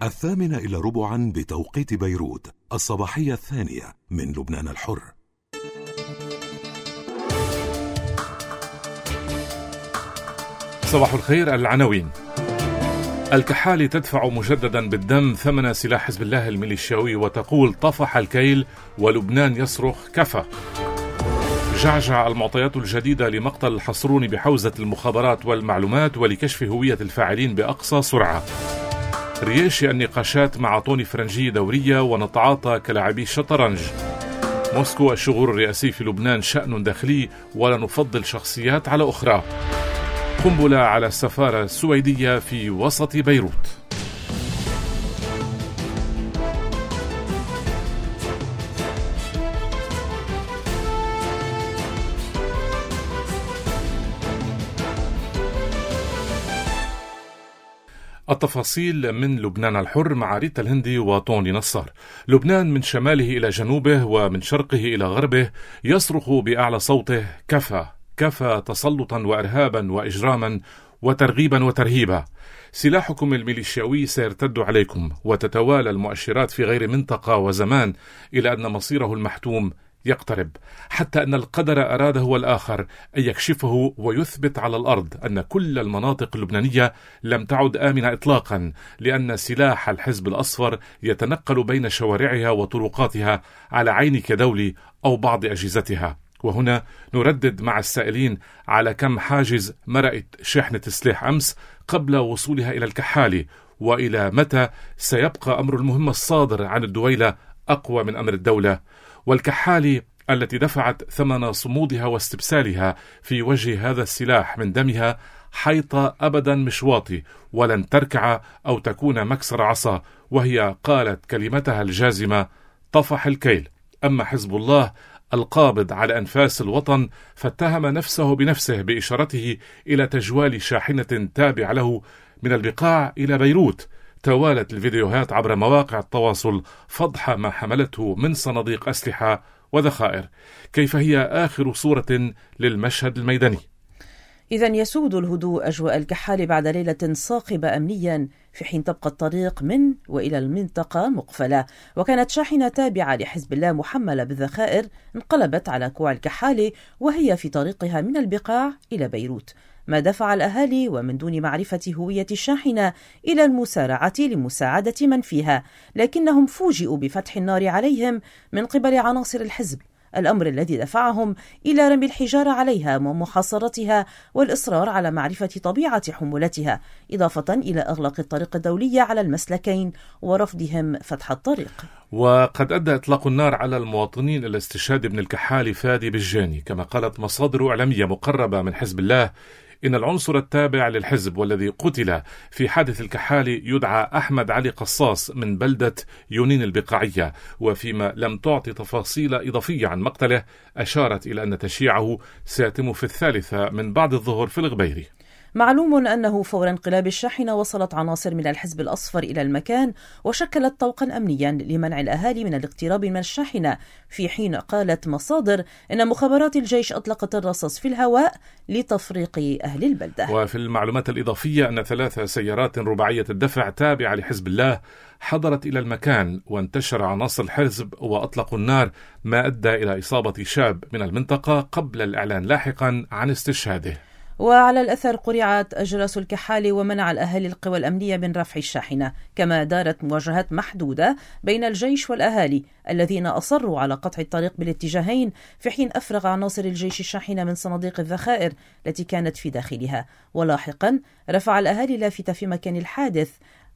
8:15 بتوقيت بيروت، الصباحية الثانية من لبنان الحر. صباح الخير. العناوين: الكحالي تدفع مجددا بالدم ثمن سلاح حزب الله الميليشياوي وتقول طفح الكيل، ولبنان يصرخ كفى. جعجع المعطيات الجديدة لمقتل الحصروني بحوزة المخابرات والمعلومات ولكشف هوية الفاعلين بأقصى سرعة. رياشي النقاشات مع طوني فرنجي دورية ونتعاطى كلاعبي الشطرنج. موسكو الشغور الرئاسي في لبنان شأن داخلي ولا نفضل شخصيات على أخرى. قنبلة على السفارة السويدية في وسط بيروت. التفاصيل من لبنان الحر مع ريتا الهندي وطوني نصار. لبنان من شماله إلى جنوبه ومن شرقه إلى غربه يصرخ بأعلى صوته كفى، كفى تسلطا وإرهابا وإجراما وترغيبا وترهيبا. سلاحكم الميليشياوي سيرتد عليكم، وتتوالى المؤشرات في غير منطقة وزمان إلى أن مصيره المحتوم يقترب، حتى أن القدر أراد هو الآخر أن يكشفه ويثبت على الأرض أن كل المناطق اللبنانية لم تعد آمنة إطلاقا، لأن سلاح الحزب الأصفر يتنقل بين شوارعها وطرقاتها على عينك دولي أو بعض أجهزتها. وهنا نردد مع السائلين على كم حاجز مرقت شحنة السلاح أمس قبل وصولها إلى الكحالي، وإلى متى سيبقى أمر المهمة الصادر عن الدويلة أقوى من أمر الدولة. والكحالي التي دفعت ثمن صمودها واستبسالها في وجه هذا السلاح من دمها حيطة أبدا مش واطي ولن تركع أو تكون مكسر عصا، وهي قالت كلمتها الجازمة طفح الكيل. أما حزب الله القابض على أنفاس الوطن فاتهم نفسه بنفسه بإشارته إلى تجوال شاحنة تابع له من البقاع إلى بيروت. توالت الفيديوهات عبر مواقع التواصل فضح ما حملته من صناديق أسلحة وذخائر. كيف هي آخر صورة للمشهد الميداني؟ إذن يسود الهدوء أجواء الكحالي بعد ليلة صاخبة أمنيا، في حين تبقى الطريق من وإلى المنطقة مقفلة. وكانت شاحنة تابعة لحزب الله محملة بالذخائر انقلبت على كوع الكحالي وهي في طريقها من البقاع إلى بيروت، ما دفع الأهالي ومن دون معرفة هوية الشاحنة إلى المسارعة لمساعدة من فيها، لكنهم فوجئوا بفتح النار عليهم من قبل عناصر الحزب، الأمر الذي دفعهم إلى رمي الحجارة عليها ومحاصرتها والإصرار على معرفة طبيعة حمولتها، إضافة إلى إغلاق الطريق الدولية على المسلكين ورفضهم فتح الطريق. وقد أدى إطلاق النار على المواطنين إلى استشهاد ابن الكحالي فادي بالجاني. كما قالت مصادر إعلامية مقربة من حزب الله إن العنصر التابع للحزب والذي قتل في حادث الكحالي يدعى أحمد علي قصاص من بلدة يونين البقاعية، وفيما لم تعطي تفاصيل إضافية عن مقتله أشارت إلى أن تشييعه سيتم في 3 من بعد الظهر في الغبيري. معلوم أنه فور انقلاب الشاحنة وصلت عناصر من الحزب الأصفر إلى المكان وشكلت طوقا أمنيا لمنع الأهالي من الاقتراب من الشاحنة، في حين قالت مصادر أن مخابرات الجيش أطلقت الرصاص في الهواء لتفريق أهل البلدة. وفي المعلومات الإضافية أن 3 سيارات رباعية الدفع تابعة لحزب الله حضرت إلى المكان، وانتشر عناصر الحزب وأطلقوا النار، ما أدى إلى إصابة شاب من المنطقة قبل الإعلان لاحقا عن استشهاده. وعلى الأثر قرعت أجراس الكحالي ومنع الأهالي القوى الأمنية من رفع الشاحنة، كما دارت مواجهات محدودة بين الجيش والأهالي الذين أصروا على قطع الطريق بالاتجاهين، في حين أفرغ عناصر الجيش الشاحنة من صناديق الذخائر التي كانت في داخلها. ولاحقا رفع الأهالي لافتة في مكان الحادث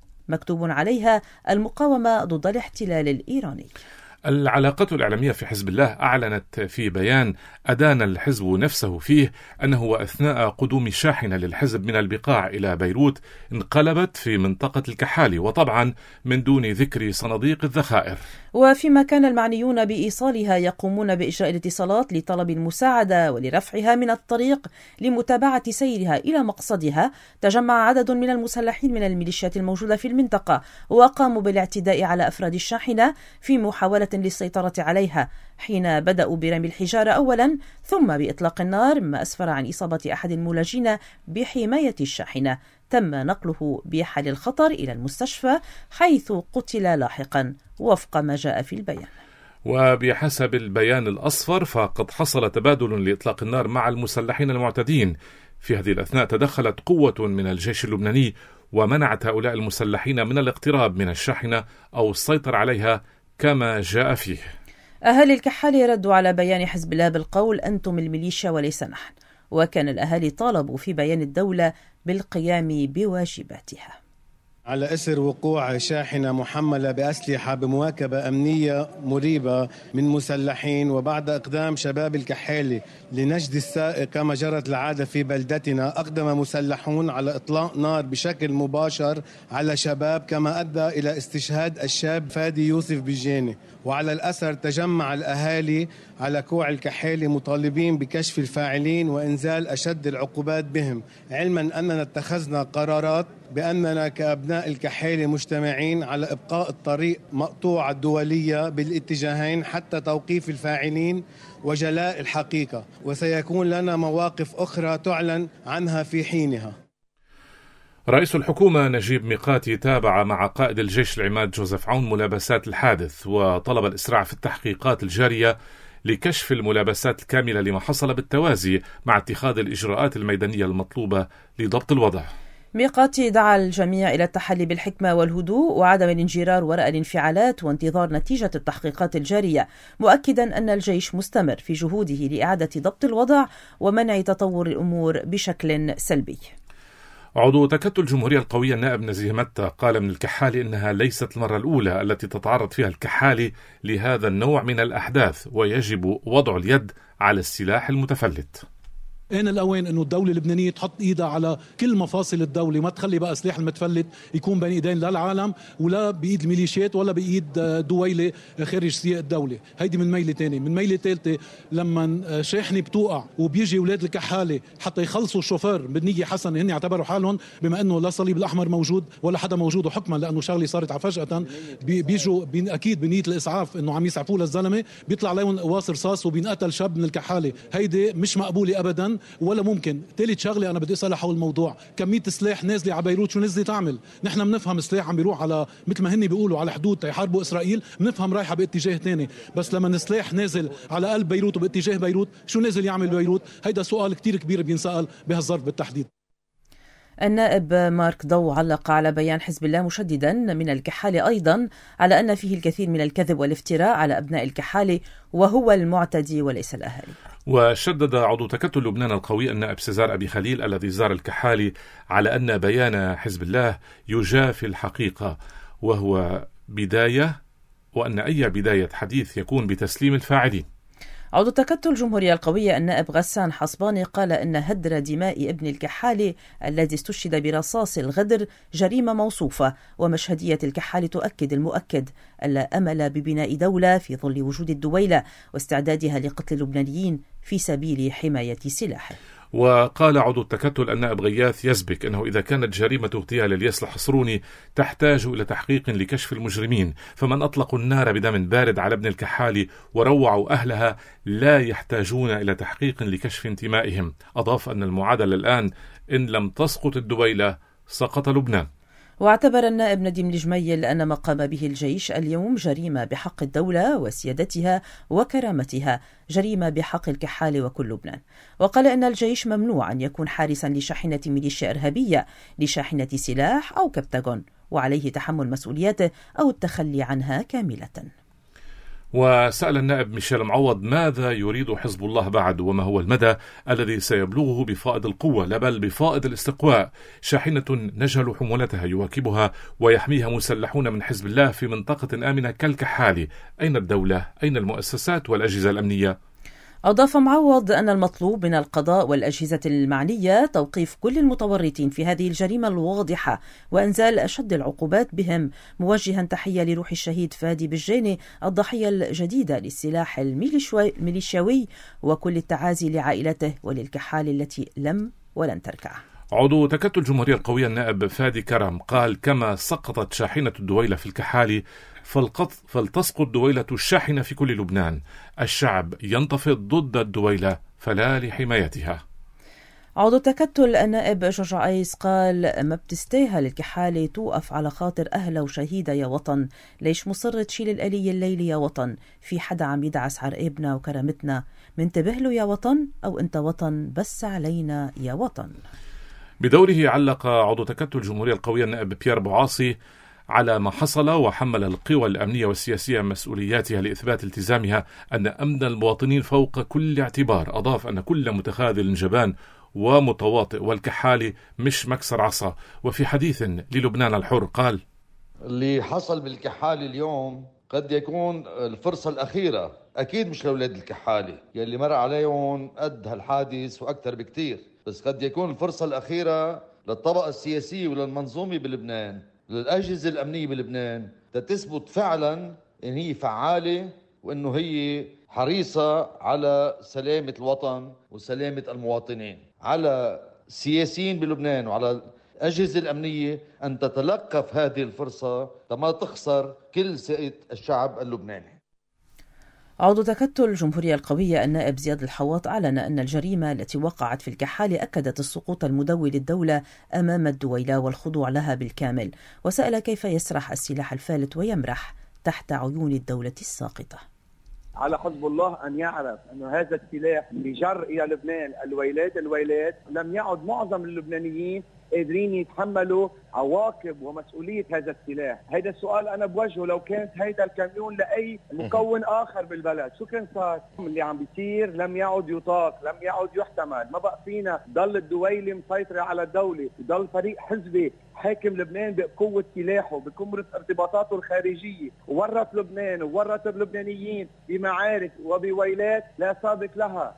مكتوب عليها المقاومة ضد الاحتلال الإيراني. العلاقات الإعلامية في حزب الله أعلنت في بيان أدان الحزب نفسه فيه أنه وأثناء قدوم شاحنة للحزب من البقاع إلى بيروت انقلبت في منطقة الكحالي، وطبعا من دون ذكر صناديق الذخائر. وفيما كان المعنيون بإيصالها يقومون بإجراء الاتصالات لطلب المساعدة ولرفعها من الطريق لمتابعة سيرها إلى مقصدها، تجمع عدد من المسلحين من الميليشيات الموجودة في المنطقة وقاموا بالاعتداء على أفراد الشاحنة في محاولة للسيطرة عليها، حين بدأوا برمي الحجارة أولا ثم بإطلاق النار، ما أسفر عن إصابة أحد الملاجين بحماية الشاحنة. تم نقله بحال الخطر إلى المستشفى حيث قتل لاحقا وفق ما جاء في البيان. وبحسب البيان الأصفر فقد حصل تبادل لإطلاق النار مع المسلحين المعتدين. في هذه الأثناء تدخلت قوة من الجيش اللبناني ومنعت هؤلاء المسلحين من الاقتراب من الشاحنة أو السيطرة عليها كما جاء فيه. أهالي الكحالي ردوا على بيان حزب الله بالقول أنتم الميليشيا وليس نحن، وكان الأهالي طالبوا في بيان الدولة بالقيام بواجباتها. على إثر وقوع شاحنة محملة بأسلحة بمواكبة أمنية مريبة من مسلحين، وبعد إقدام شباب الكحالي لنجد السائق كما جرت العادة في بلدتنا، أقدم مسلحون على إطلاق نار بشكل مباشر على شباب، كما أدى إلى استشهاد الشاب فادي يوسف بالجاني. وعلى الأثر تجمع الأهالي على كوع الكحالي مطالبين بكشف الفاعلين وإنزال أشد العقوبات بهم، علما أننا اتخذنا قرارات بأننا كأبناء الكحالي مجتمعين على إبقاء الطريق مقطوعة الدولية بالاتجاهين حتى توقيف الفاعلين وجلاء الحقيقة، وسيكون لنا مواقف أخرى تعلن عنها في حينها. رئيس الحكومة نجيب ميقاتي تابع مع قائد الجيش العماد جوزيف عون ملابسات الحادث، وطلب الإسراع في التحقيقات الجارية لكشف الملابسات الكاملة لما حصل بالتوازي مع اتخاذ الإجراءات الميدانية المطلوبة لضبط الوضع. ميقاتي دعا الجميع إلى التحلي بالحكمة والهدوء وعدم الانجرار وراء الانفعالات وانتظار نتيجة التحقيقات الجارية، مؤكدا أن الجيش مستمر في جهوده لإعادة ضبط الوضع ومنع تطور الأمور بشكل سلبي. عضو تكتل الجمهورية القوية النائب نزيه متى قال من الكحالي إنها ليست المرة الأولى التي تتعرض فيها الكحالي لهذا النوع من الأحداث، ويجب وضع اليد على السلاح المتفلت. آن الأوان أنه الدولة اللبنانية تحط إيدها على كل مفاصل الدولة، ما تخلي بقى سلاح المتفلت يكون بين إيدين لا العالم ولا بإيد الميليشيات ولا بإيد دويلة خارج سياق الدولة. هيدي من ميلة تانية. من ميلة ثالثة، لما شاحنة بتوقع وبيجي أولاد الكحالة حتى يخلصوا الشوفير بالنية حسنة، هن يعتبروا حالهم بما أنه لا صليب الأحمر موجود ولا حدا موجود، وحكما لأنه شغلة صارت فجأة بيجوا أكيد بنية الإسعاف أنه عم يسعفوا للزلمة، بيطلع عليهم قواص رصاص وبينقتل شاب من الكحالة. هيدي مش مقبولة أبدا ولا ممكن. ثالث شغله انا بدي اسالها حول الموضوع، كميه السلاح نازله على بيروت شو نزلت تعمل؟ نحن بنفهم السلاح عم بيروح على مثل ما هن بيقولوا على حدود تيحاربوا اسرائيل، بنفهم رايحه باتجاه ثاني، بس لما السلاح نازل على قلب بيروت وباتجاه بيروت شو نازل يعمل بيروت؟ هيدا سؤال كتير كبير بينسال بهالظرف بالتحديد. النائب مارك ضو علق على بيان حزب الله مشددا من الكحالي أيضا على أن فيه الكثير من الكذب والافتراء على أبناء الكحالي وهو المعتدي وليس الأهالي. وشدد عضو تكتل لبنان القوي النائب سيزار أبي خليل الذي زار الكحالي على أن بيان حزب الله يجافي الحقيقة وهو بداية، وأن أي بداية حديث يكون بتسليم الفاعلين. عضو تكتل الجمهورية القوية النائب غسان حصباني قال إن هدر دماء ابن الكحالي الذي استشهد برصاص الغدر جريمة موصوفة، ومشهدية الكحالي تؤكد المؤكد ألا أمل ببناء دولة في ظل وجود الدويلة واستعدادها لقتل اللبنانيين في سبيل حماية سلاحه. وقال عضو التكتل النائب غياث يزبك أنه إذا كانت جريمة اغتيال الياس الحصروني تحتاج إلى تحقيق لكشف المجرمين، فمن أطلقوا النار بدم بارد على ابن الكحالي وروعوا أهلها لا يحتاجون إلى تحقيق لكشف انتمائهم. أضاف أن المعادلة الآن إن لم تسقط الدويلة سقط لبنان. واعتبر النائب نديم الجميل أن ما قام به الجيش اليوم جريمة بحق الدولة وسيادتها وكرامتها، جريمة بحق الكحالي وكل لبنان. وقال إن الجيش ممنوع أن يكون حارسا لشاحنة ميليشيا إرهابية، لشاحنة سلاح أو كبتاغون، وعليه تحمل مسؤولياته أو التخلي عنها كاملة. وسأل النائب ميشيل معوض ماذا يريد حزب الله بعد، وما هو المدى الذي سيبلغه بفائض القوة لا بل بفائض الاستقواء. شاحنة نجل حمولتها يواكبها ويحميها مسلحون من حزب الله في منطقة آمنة كالكحالي. أين الدولة؟ أين المؤسسات والأجهزة الأمنية؟ أضاف معوض أن المطلوب من القضاء والأجهزة المعنية توقيف كل المتورطين في هذه الجريمة الواضحة وإنزال أشد العقوبات بهم، موجها تحية لروح الشهيد فادي بالجاني الضحية الجديدة للسلاح الميليشياوي، وكل التعازي لعائلته وللكحال التي لم ولن تركع. عضو تكتل الجمهورية القوية النائب فادي كرم قال كما سقطت شاحنة الدويلة في الكحالي فلتسقط دويلة الشاحنة في كل لبنان. الشعب ينتفض ضد الدويلة فلا لحمايتها. عضو تكتل النائب جورج عيس قال ما بتستاهل الكحالة توقف على خاطر أهلها وشهيدة يا وطن. ليش مصر تشيل الآلية الليلة يا وطن؟ في حدا عم يدعس عرقابنا وكرامتنا، منتبه له يا وطن، أو أنت وطن بس علينا يا وطن. بدوره علق عضو تكتل الجمهورية القوية النائب بيير بوعاصي على ما حصل، وحمل القوى الأمنية والسياسية مسؤولياتها لإثبات التزامها أن أمن المواطنين فوق كل اعتبار. أضاف أن كل متخاذل جبان ومتواطئ، والكحالي مش مكسر عصا. وفي حديث للبنان الحر قال: اللي حصل بالكحالي اليوم قد يكون الفرصة الأخيرة، أكيد مش لأولاد الكحالي يلي مر عليهم قد هالحادث وأكثر بكتير، بس قد يكون الفرصة الأخيرة للطبقة السياسية وللمنظومة بلبنان، للأجهزة الأمنية بلبنان، تثبت فعلا إن هي فعالة وإنه هي حريصة على سلامة الوطن وسلامة المواطنين. على السياسيين بلبنان وعلى الأجهزة الأمنية أن تتلقف هذه الفرصة لما تخسر كل ثقة الشعب اللبناني. عضو تكتل الجمهورية القوية النائب زياد الحواط أعلن أن الجريمة التي وقعت في الكحالة أكدت السقوط المدوي للدولة أمام الدويلة والخضوع لها بالكامل، وسأل كيف يسرح السلاح الفالت ويمرح تحت عيون الدولة الساقطة. على حزب الله أن يعرف أن هذا السلاح اللي جر إلى لبنان الويلات لم يعد معظم اللبنانيين قادرين يتحملوا عواقب ومسؤولية هذا السلاح. هذا السؤال أنا بوجهه لو كانت هيدا الكاميون لأي مكون آخر بالبلد، شو كان صار؟ اللي عم بيصير لم يعد يطاق، لم يعد يحتمل. ما بقى فينا ضل الدويلة مسيطرة على الدولة، ضل فريق حزبي حاكم لبنان بقوة سلاحه، بقوة ارتباطاته الخارجية، وورط لبنان وورط اللبنانيين بمعارك وبويلات لا سابق لها.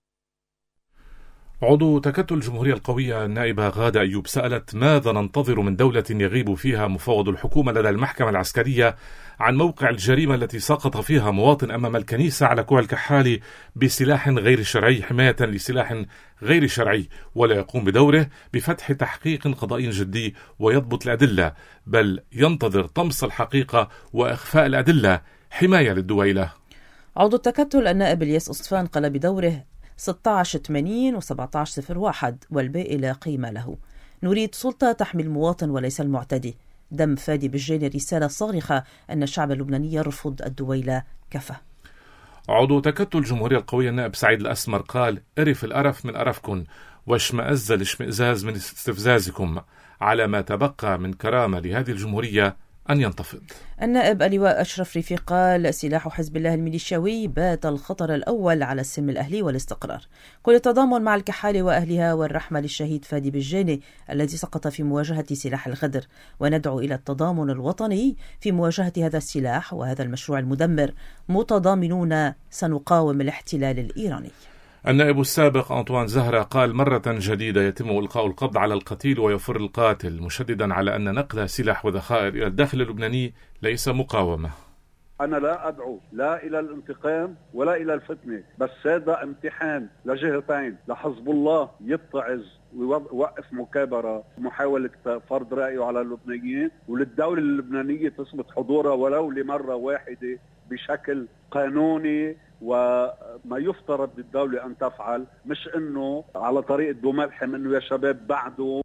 عضو تكتل الجمهورية القوية النائبة غادة أيوب سألت: ماذا ننتظر من دولة يغيب فيها مفوض الحكومة لدى المحكمة العسكرية عن موقع الجريمة التي سقط فيها مواطن أمام الكنيسة على كوع الكحالي بسلاح غير شرعي حماية لسلاح غير شرعي، ولا يقوم بدوره بفتح تحقيق قضائي جدي ويضبط الأدلة، بل ينتظر طمس الحقيقة وإخفاء الأدلة حماية للدويلة؟ عضو التكتل النائب الياس أصطفان قال بدوره 1680 و1701 والباقي لا قيمة له. نريد سلطة تحمي المواطن وليس المعتدي. دم فادي بالجاني رسالة صارخة أن الشعب اللبناني يرفض الدويلة كفى. عضو تكتل الجمهورية القوية النائب سعيد الأسمر قال: أرف الأرف من أرفكم واشمئز الاشمئزاز من استفزازكم، على ما تبقى من كرامة لهذه الجمهورية أن ينتفض. النائب اللواء أشرف رفيق قال: سلاح حزب الله الميليشياوي بات الخطر الأول على السلم الأهلي والاستقرار. كل التضامن مع الكحالة وأهلها والرحمة للشهيد فادي بالجاني الذي سقط في مواجهة سلاح الغدر، وندعو إلى التضامن الوطني في مواجهة هذا السلاح وهذا المشروع المدمر. متضامنون سنقاوم الاحتلال الإيراني. النائب السابق أنطوان زهرة قال: مرة جديدة يتم إلقاء القبض على القتيل ويفر القاتل، مشددا على أن نقل سلاح وذخائر إلى الداخل اللبناني ليس مقاومة. أنا لا أدعو لا إلى الانتقام ولا إلى الفتنة، بس هذا امتحان لجهتين، لحزب الله يتعظ ويوقف مكابرة محاولة فرض رأيه على اللبنانيين، وللدولة اللبنانية تثبت حضورها ولو لمرة واحدة بشكل قانوني وما يفترض بالدولة أن تفعل، مش أنه على طريقة بملحم أنه يا شباب بعده.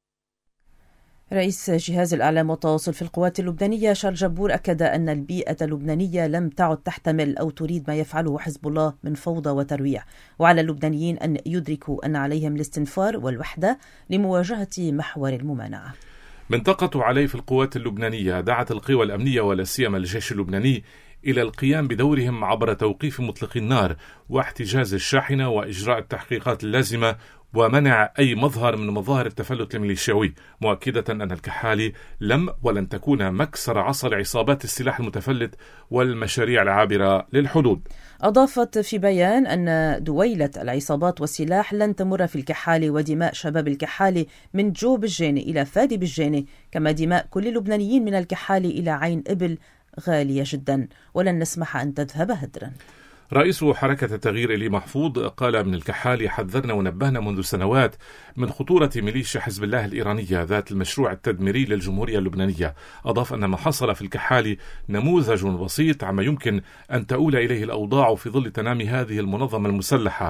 رئيس جهاز الإعلام والتواصل في القوات اللبنانية شارل جبور أكد أن البيئة اللبنانية لم تعد تحتمل أو تريد ما يفعله حزب الله من فوضى وترويع، وعلى اللبنانيين أن يدركوا أن عليهم الاستنفار والوحدة لمواجهة محور الممانعة. منطقة علي في القوات اللبنانية دعت القوى الأمنية ولا سيما الجيش اللبناني إلى القيام بدورهم عبر توقيف مطلق النار واحتجاز الشاحنة وإجراء التحقيقات اللازمة ومنع أي مظهر من مظاهر التفلت الميليشياوي، مؤكدة أن الكحالي لم ولن تكون مكسر عصا لعصابات السلاح المتفلت والمشاريع العابرة للحدود. أضافت في بيان أن دويلة العصابات والسلاح لن تمر في الكحالي، ودماء شباب الكحالي من جو بالجاني إلى فادي بالجاني كما دماء كل اللبنانيين من الكحالي إلى عين إبل غالية جدا، ولن نسمح أن تذهب هدرا. رئيس حركة التغيير إلي محفوظ قال: من الكحالي حذرنا ونبهنا منذ سنوات من خطورة ميليشيا حزب الله الإيرانية ذات المشروع التدميري للجمهورية اللبنانية. أضاف أن ما حصل في الكحالي نموذج بسيط عما يمكن أن تؤول إليه الأوضاع في ظل تنامي هذه المنظمة المسلحة.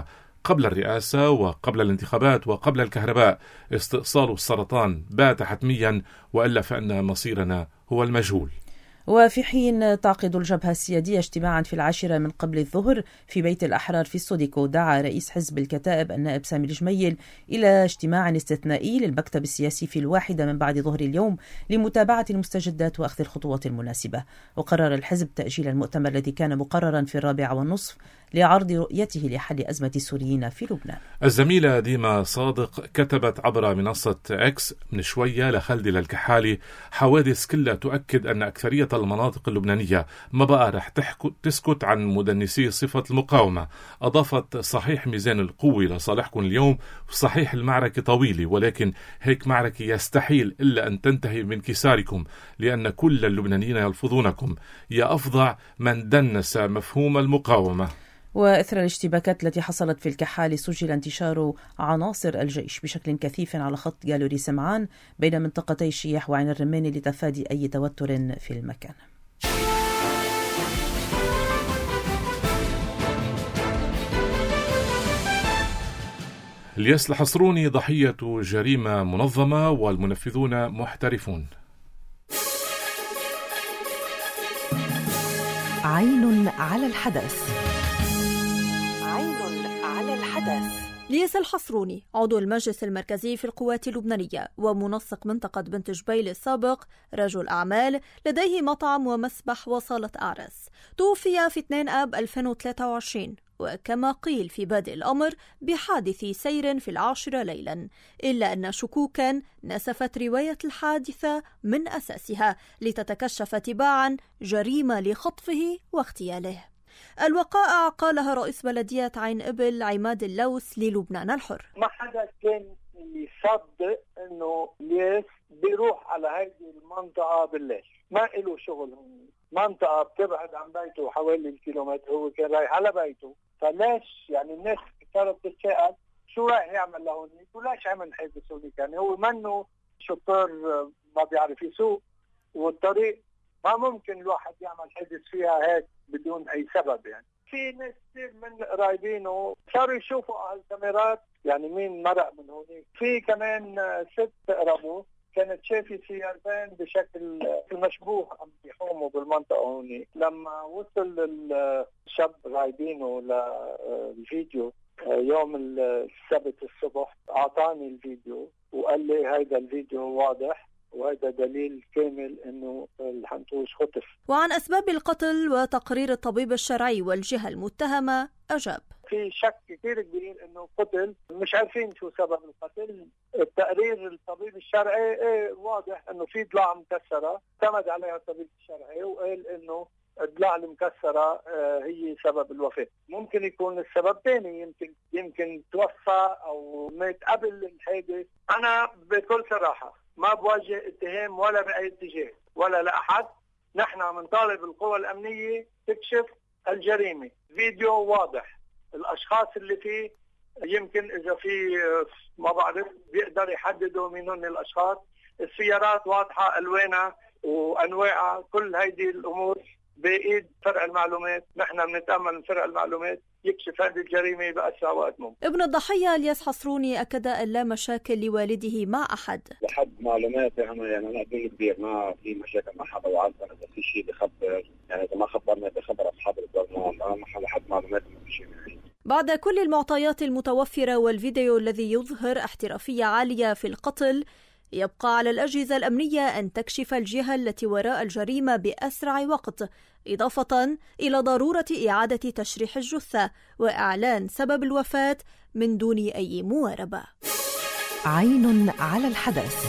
قبل الرئاسة وقبل الانتخابات وقبل الكهرباء استئصال السرطان بات حتميا، وإلا فإن مصيرنا هو المجهول. وفي حين تعقد الجبهة السيادية اجتماعا في 10 من قبل الظهر في بيت الأحرار في السوديكو، دعا رئيس حزب الكتائب النائب سامي الجميل إلى اجتماع استثنائي للمكتب السياسي في 1 من بعد ظهر اليوم لمتابعة المستجدات وأخذ الخطوات المناسبة. وقرر الحزب تأجيل المؤتمر الذي كان مقررا في 4:30 لعرض رؤيته لحل أزمة السوريين في لبنان. الزميلة ديما صادق كتبت عبر منصة إكس من شوية لخالد الكحالي: حوادث كلها تؤكد أن أكثرية المناطق اللبنانية ما بقى رح تسكت عن مدنسي صفة المقاومة. أضافت: صحيح ميزان القوة لصالحكم اليوم، صحيح المعركة طويلة، ولكن هيك معركة يستحيل إلا أن تنتهي بانكساركم، لأن كل اللبنانيين يلفظونكم. يا أفظع من دنس مفهوم المقاومة. وإثر الاشتباكات التي حصلت في الكحال سجل انتشار عناصر الجيش بشكل كثيف على خط جالوري سمعان بين منطقتي الشياح وعين الرماني لتفادي أي توتر في المكان. الياس الحصروني ضحية جريمة منظمة والمنفذون محترفون. عين على الحدث. على الحدث. الياس الحصروني عضو المجلس المركزي في القوات اللبنانية ومنسق منطقة بنت جبيل السابق، رجل أعمال لديه مطعم ومسبح وصالة أعرس، توفي في 2 آب 2023، وكما قيل في بادئ الأمر بحادث سير في 10 ليلا، إلا أن شكوكا نسفت رواية الحادثة من أساسها لتتكشف تباعا جريمة لخطفه واغتياله. الوقائع قالها رئيس بلدية عين إبل عماد اللوس للبنان الحر: ما حدا كان يصدق انه الياس بيروح على هذه المنطقة بالليل، ما له شغل هون، منطقة بتبعد عن بيته حوالي الكيلومتر، هو كان رايح على بيته، فليش يعني الناس صارت تتساءل شو رايح يعمل لهونيك وليش عمل حادث هونيك؟ يعني هو منه شطار ما بيعرف يسوق، والطريق ما ممكن الواحد يعمل حادث فيها هيك بدون اي سبب. يعني في ناس كثير من قرايبينه صاروا يشوفوا على الكاميرات يعني مين مرق من هونيك. في كمان ست تقربه كانت شايفة سيارتين بشكل مشبوه عم بيحوموا بالمنطقة هونيك. لما وصل الشاب رايبينه للفيديو يوم السبت الصبح أعطاني الفيديو وقال لي هيدا الفيديو واضح وهذا دليل كامل انه الحنطوش خطف. وعن اسباب القتل وتقرير الطبيب الشرعي والجهة المتهمة اجاب: في شك كثير كبير انه قتل، مش عارفين شو سبب القتل. التقرير الطبيب الشرعي واضح انه في ضلع مكسرة، اعتمد عليها الطبيب الشرعي وقال انه الضلع المكسرة هي سبب الوفاة. ممكن يكون السبب ثاني، يمكن توفى او مات قبل الحادث. انا بكل صراحة ما بوجه اتهام ولا بأي اتجاه ولا لأحد. نحن بنطالب القوى الأمنية تكشف الجريمة. فيديو واضح، الأشخاص اللي فيه يمكن إذا في ما بعرف بيقدر يحددوا مين هن الأشخاص. السيارات واضحة ألوانها وأنواعها، كل هيدي الأمور بإيد فرع المعلومات. نحن بنتأمل من فرع المعلومات يكشف هذه الجريمة بأسرع وقت ممكن. ابن الضحية الياس حصروني أكد أن لا مشاكل لوالده مع أحد. لحد معلوماتي أنا ابن كبير، ما في مشاكل مع حدا، وعادة إذا في شيء بخبر، يعني إذا ما خبرنا بخبر أصحاب الضمان، لحد معلوماتي ما في شيء معي. بعد كل المعطيات المتوفرة والفيديو الذي يظهر احترافية عالية في القتل، يبقى على الأجهزة الأمنية أن تكشف الجهة التي وراء الجريمة بأسرع وقت، إضافة إلى ضرورة إعادة تشريح الجثة وإعلان سبب الوفاة من دون أي مواربة. عين على الحدث.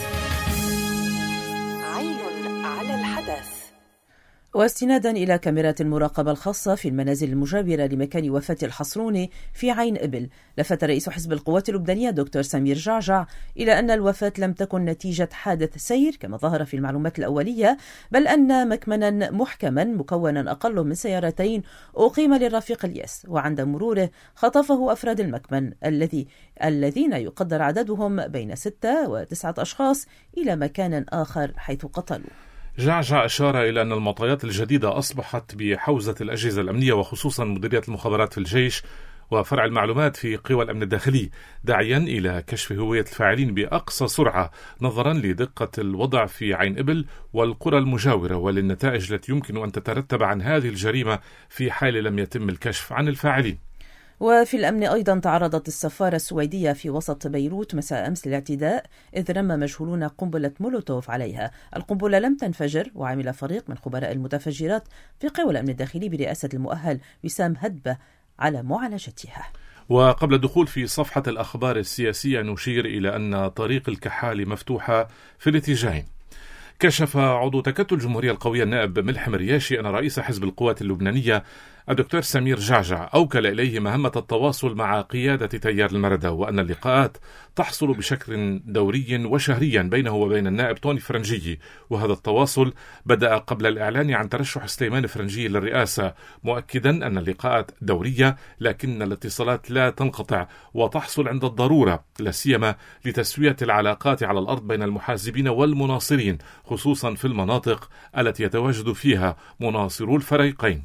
عين على الحدث. واستنادا إلى كاميرات المراقبة الخاصة في المنازل المجاورة لمكان وفاة الحصروني في عين إبل، لفت رئيس حزب القوات اللبنانية دكتور سمير جعجع إلى أن الوفاة لم تكن نتيجة حادث سير كما ظهر في المعلومات الأولية، بل أن مكمنا محكما مكونا أقل من سيارتين أقيم للرفيق الياس، وعند مروره خطفه أفراد المكمن الذين يقدر عددهم بين 6 و9 أشخاص إلى مكان آخر حيث قتلوا. جعجع أشار إلى أن المعطيات الجديدة أصبحت بحوزة الأجهزة الأمنية وخصوصا مديرية المخابرات في الجيش، وفرع المعلومات في قوى الأمن الداخلي، داعيا إلى كشف هوية الفاعلين بأقصى سرعة نظرا لدقة الوضع في عين إبل والقرى المجاورة وللنتائج التي يمكن أن تترتب عن هذه الجريمة في حال لم يتم الكشف عن الفاعلين. وفي الأمن أيضا تعرضت السفارة السويدية في وسط بيروت مساء أمس للاعتداء إذ رمى مجهولون قنبلة مولوتوف عليها. القنبلة لم تنفجر، وعمل فريق من خبراء المتفجرات في قوى الأمن الداخلي برئاسة المؤهل وسام هدبة على معالجتها. وقبل الدخول في صفحة الأخبار السياسية نشير إلى أن طريق الكحال مفتوحة في الاتجاهين. كشف عضو تكتل الجمهورية القوية النائب ملحم رياشي أن رئيس حزب القوات اللبنانية الدكتور سمير جعجع أوكل إليه مهمة التواصل مع قيادة تيار المردة، وأن اللقاءات تحصل بشكل دوري وشهريا بينه وبين النائب توني فرنجي، وهذا التواصل بدأ قبل الإعلان عن ترشح سليمان فرنجي للرئاسة، مؤكدا أن اللقاءات دورية لكن الاتصالات لا تنقطع وتحصل عند الضرورة، لا سيما لتسوية العلاقات على الأرض بين المحازبين والمناصرين، خصوصا في المناطق التي يتواجد فيها مناصرو الفريقين.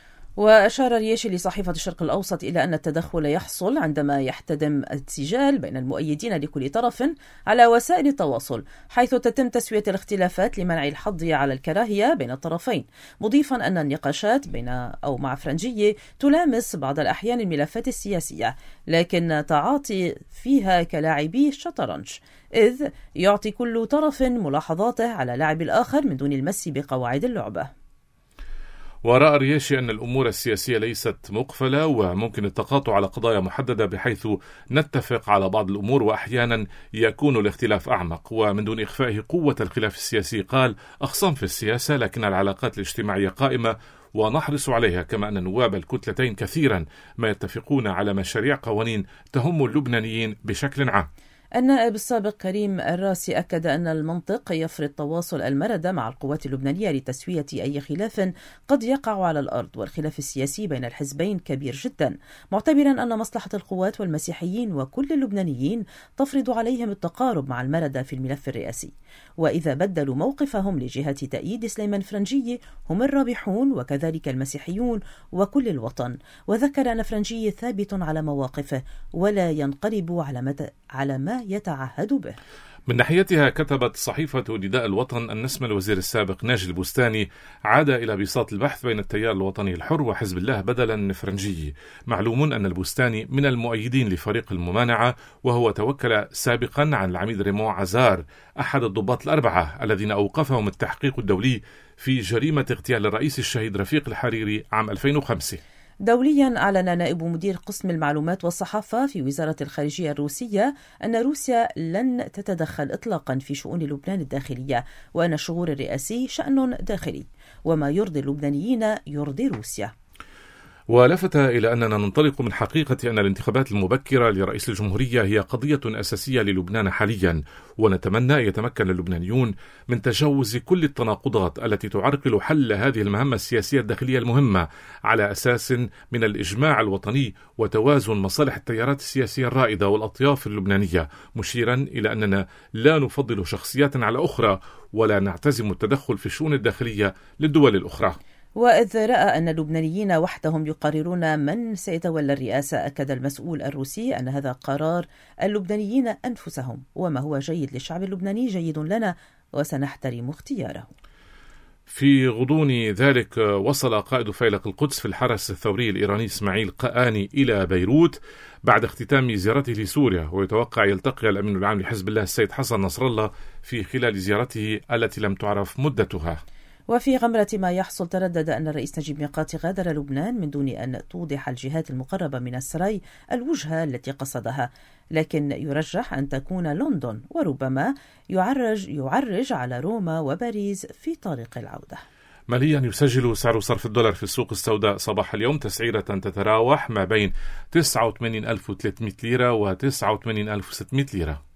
وأشار رياشي لصحيفة الشرق الأوسط إلى أن التدخل يحصل عندما يحتدم السجال بين المؤيدين لكل طرف على وسائل التواصل، حيث تتم تسوية الاختلافات لمنع الحظ على الكراهية بين الطرفين، مضيفا أن النقاشات بين أو مع فرنجية تلامس بعض الأحيان الملفات السياسية، لكن تعاطي فيها كلاعبي الشطرنج، إذ يعطي كل طرف ملاحظاته على لاعب الآخر من دون المس بقواعد اللعبة. ورأى رياشي أن الأمور السياسية ليست مقفلة وممكن التقاطع على قضايا محددة بحيث نتفق على بعض الأمور، وأحيانا يكون الاختلاف أعمق، ومن دون إخفاء قوة الخلاف السياسي قال: أخصام في السياسة لكن العلاقات الاجتماعية قائمة ونحرص عليها، كما أن نواب الكتلتين كثيرا ما يتفقون على مشاريع قوانين تهم اللبنانيين بشكل عام. النائب السابق كريم الراسي أكد أن المنطق يفرض تواصل المردة مع القوات اللبنانية لتسوية أي خلاف قد يقع على الأرض، والخلاف السياسي بين الحزبين كبير جدا، معتبرا أن مصلحة القوات والمسيحيين وكل اللبنانيين تفرض عليهم التقارب مع المردة في الملف الرئاسي، وإذا بدلوا موقفهم لجهة تأييد سليمان فرنجي هم الرابحون، وكذلك المسيحيون وكل الوطن. وذكر أن فرنجي ثابت على مواقفه ولا ينقلب على ما يتعهد به. من ناحيتها كتبت صحيفة نداء الوطن أن اسم الوزير السابق ناجي البستاني عاد إلى بساط البحث بين التيار الوطني الحر وحزب الله بدلا من فرنجي. معلوم أن البستاني من المؤيدين لفريق الممانعة، وهو توكل سابقا عن العميد ريمون عزار أحد الضباط الأربعة الذين أوقفهم التحقيق الدولي في جريمة اغتيال الرئيس الشهيد رفيق الحريري عام 2005. دوليا أعلن نائب مدير قسم المعلومات والصحافة في وزارة الخارجية الروسية أن روسيا لن تتدخل إطلاقا في شؤون لبنان الداخلية، وأن الشغور الرئاسي شأن داخلي، وما يرضي اللبنانيين يرضي روسيا. ولفت إلى أننا ننطلق من حقيقة أن الانتخابات المبكرة لرئيس الجمهورية هي قضية أساسية للبنان حاليا، ونتمنى أن يتمكن اللبنانيون من تجاوز كل التناقضات التي تعرقل حل هذه المهمة السياسية الداخلية المهمة على أساس من الإجماع الوطني وتوازن مصالح التيارات السياسية الرائدة والأطياف اللبنانية، مشيرا إلى أننا لا نفضل شخصيات على أخرى ولا نعتزم التدخل في الشؤون الداخلية للدول الأخرى. وإذ رأى أن اللبنانيين وحدهم يقررون من سيتولى الرئاسة، أكد المسؤول الروسي أن هذا قرار اللبنانيين أنفسهم، وما هو جيد للشعب اللبناني جيد لنا وسنحترم اختياره. في غضون ذلك وصل قائد فيلق القدس في الحرس الثوري الإيراني إسماعيل قآني إلى بيروت بعد اختتام زيارته لسوريا، ويتوقع يلتقي الأمين العام لحزب الله السيد حسن نصر الله في خلال زيارته التي لم تعرف مدتها. وفي غمرة ما يحصل تردد أن الرئيس نجيب ميقاتي غادر لبنان من دون أن توضح الجهات المقربة من السراي الوجهة التي قصدها، لكن يرجح أن تكون لندن، وربما يعرج على روما وباريس في طريق العودة. ماليا يسجل سعر صرف الدولار في السوق السوداء صباح اليوم تسعيرة تتراوح ما بين 89,300 ليرة و 89,600 ليرة.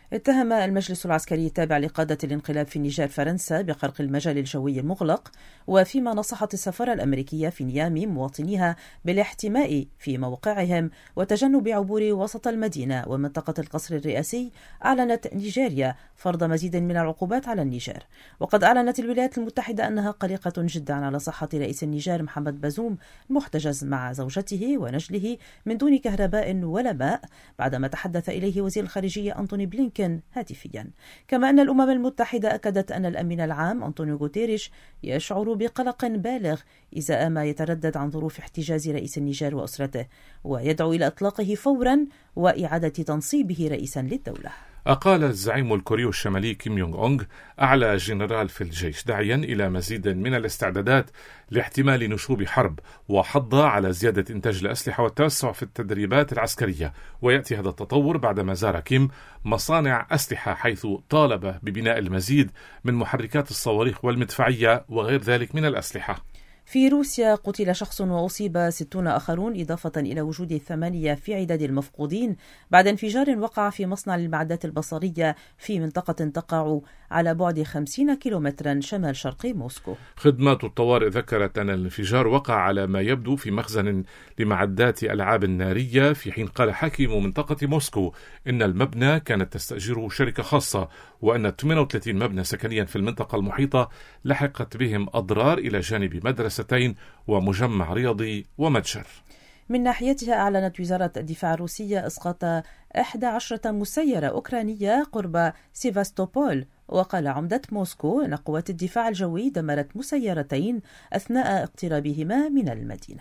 اتهم المجلس العسكري التابع لقادة الانقلاب في النيجر فرنسا بخرق المجال الجوي المغلق، وفيما نصحت السفارة الأمريكية في نيامي مواطنيها بالاحتماء في موقعهم وتجنب عبور وسط المدينة ومنطقة القصر الرئاسي، أعلنت نيجيريا فرض مزيد من العقوبات على النيجر. وقد أعلنت الولايات المتحدة أنها قلقة جدا على صحة رئيس النيجر محمد بازوم المحتجز مع زوجته ونجله من دون كهرباء ولا ماء، بعدما تحدث إليه وزير الخارجية أنطوني بلينكن هاتفيا. كما أن الأمم المتحدة أكدت أن الأمين العام أنطونيو غوتيريش يشعر بقلق بالغ إزاء ما يتردد عن ظروف احتجاز رئيس النيجر وأسرته، ويدعو إلى إطلاقه فورا وإعادة تنصيبه رئيسا للدولة. أقال الزعيم الكوري الشمالي كيم يونغ أونغ أعلى جنرال في الجيش داعيا إلى مزيد من الاستعدادات لاحتمال نشوب حرب، وحض على زيادة إنتاج الأسلحة والتوسع في التدريبات العسكرية. ويأتي هذا التطور بعدما زار كيم مصانع أسلحة، حيث طالب ببناء المزيد من محركات الصواريخ والمدفعية وغير ذلك من الأسلحة. في روسيا قتل شخص وأصيب 60 آخرون، إضافة إلى وجود 8 في عداد المفقودين بعد انفجار وقع في مصنع للمعدات البصرية في منطقة تقع على بعد 50 كيلومترا شمال شرق موسكو. خدمات الطوارئ ذكرت أن الانفجار وقع على ما يبدو في مخزن لمعدات ألعاب نارية، في حين قال حاكم منطقة موسكو إن المبنى كانت تستأجره شركة خاصة، وأن 38 مبنى سكنيا في المنطقة المحيطة لحقت بهم أضرار إلى جانب مدرستين ومجمع رياضي ومتجر. من ناحيتها أعلنت وزارة الدفاع الروسية إسقاط 11 مسيرة أوكرانية قرب سيفاستوبول، وقال عمدة موسكو أن قوات الدفاع الجوي دمرت مسيرتين أثناء اقترابهما من المدينة.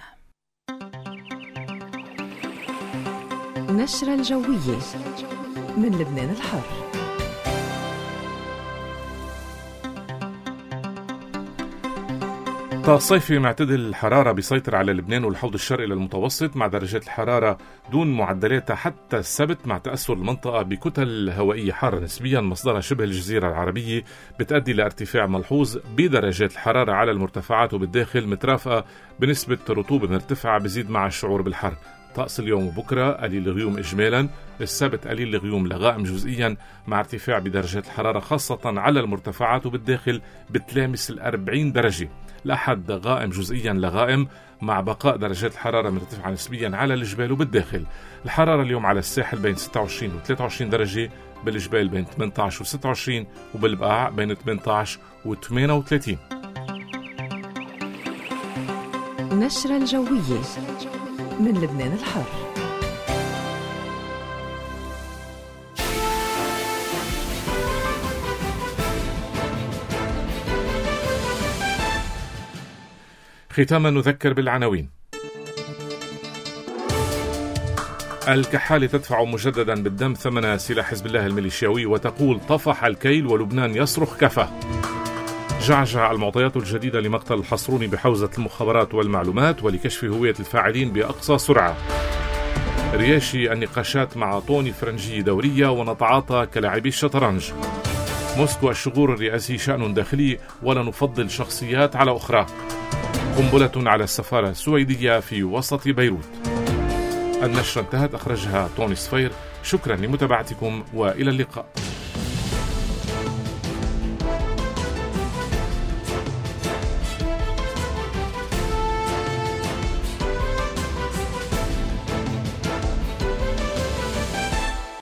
نشرة الجوية من لبنان الحر. الصيف معتدل الحرارة بيسيطر على لبنان والحوض الشرقي للمتوسط، مع درجات الحرارة دون معدلاتها حتى السبت، مع تأثر المنطقة بكتل هوائية حارة نسبيا مصدرها شبه الجزيرة العربية، بتؤدي لارتفاع ملحوظ بدرجات الحرارة على المرتفعات وبالداخل، مترافقة بنسبة رطوبة مرتفعة بزيد مع الشعور بالحر. طقس اليوم وبكرة قليل الغيوم إجمالا، السبت قليل الغيوم لغائم جزئيا، مع ارتفاع بدرجات الحرارة خاصة على المرتفعات وبالداخل بتلامس 40 درجة. الأحد غائم جزئيا لغائم، مع بقاء درجات الحرارة مرتفعة نسبيا على الجبال وبالداخل. الحرارة اليوم على الساحل بين 26 و 23 درجة، بالجبال بين 18 و 26، وبالبقاع بين 18 و 38. نشرة الجوية من لبنان الحر. ختاما نذكر بالعناوين. الكحالة تدفع مجددا بالدم ثمن سلاح حزب الله الميليشياوي وتقول طفح الكيل ولبنان يصرخ كفى. جعجع المعطيات الجديدة لمقتل الحصروني بحوزة المخابرات والمعلومات ولكشف هوية الفاعلين بأقصى سرعة. رياشي النقاشات مع طوني فرنجي دورية ونتعاطى كلاعبي الشطرنج. موسكو الشغور الرئاسي شأن داخلي ولا نفضل شخصيات على أخرى. قنبلة على السفارة السويدية في وسط بيروت. النشرة انتهت، أخرجها طوني صفير. شكرا لمتابعتكم وإلى اللقاء.